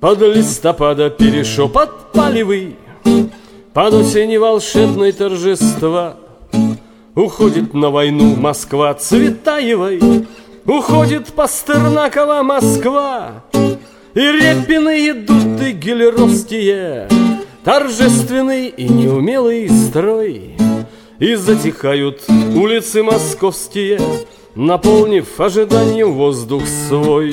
Под листопада перешепот палевый, под осени волшебной торжества. Уходит на войну Москва Цветаевой, уходит Пастернакова Москва. И Репины идут, и гелеровские, торжественный и неумелый строй. И затихают улицы московские, наполнив ожиданием воздух свой.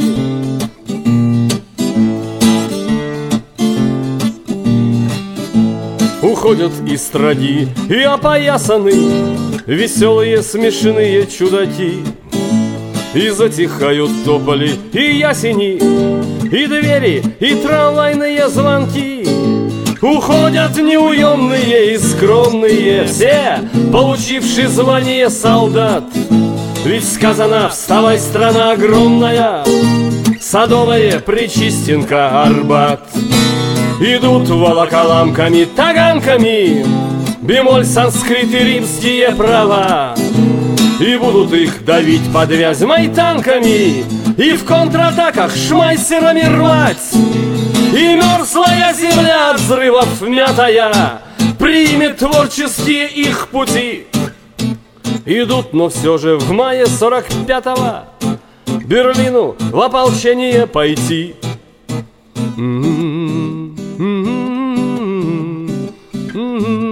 Уходят эстради и опоясаны веселые смешные чудаки. И затихают тополи и ясени, и двери, и трамвайные звонки. Уходят неуемные и скромные все, получившие звание солдат. Ведь сказано: вставай, страна огромная, Садовая, Причистенка, Арбат. Идут волоколамками, таганками, бемоль, санскрит и римские права. И будут их давить под Вязьмой танками, и в контратаках шмайсерами рвать. И мерзлая земля от взрывов мятая примет творческие их пути. Идут, но все же в мае 45-го Берлину в ополчение пойти. Mm-hmm.